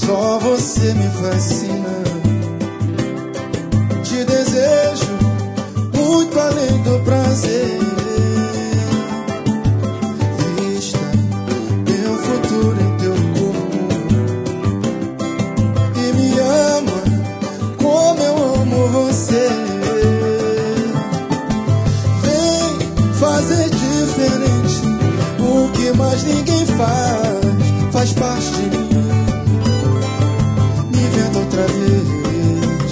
Só você me fascina. Te desejo muito além do prazer. Vista meu futuro em teu corpo e me ama como eu amo você. Vem fazer diferente o que mais ninguém faz parte de mim. Me inventa outra vez.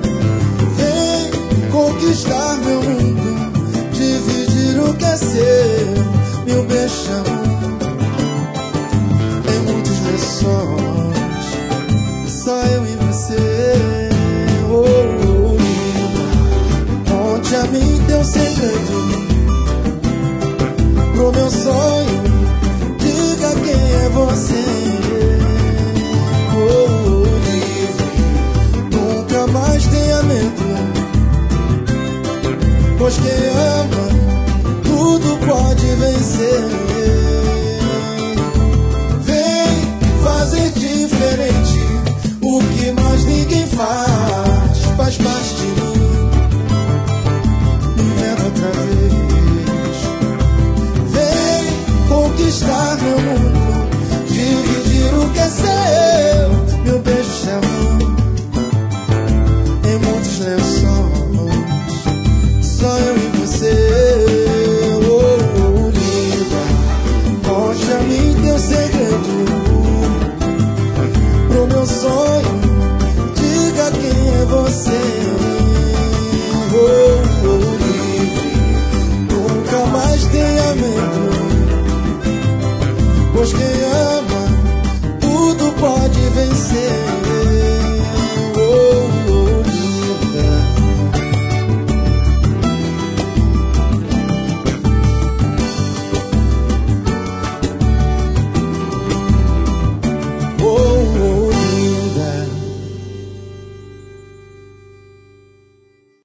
Vem conquistar meu mundo, dividir o que é seu. Meu beijão em muitos lençóis, só eu e você. Oh, conte a mim teu segredo pro meu sonho, diga quem é você. Oh, livre, nunca mais tenha medo, pois quem ama tudo pode vencer. Vem fazer diferente o que mais ninguém faz parte de mim. Inventa outra vez. Vem conquistar meu mundo, dividir o que é seu. Meu beijo chamou em muitos lençóis, só eu e você. Oh, linda, conte a mim teu segredo pro meu sonho, diga quem é você. Oh, livre, nunca mais tenha medo, pois quem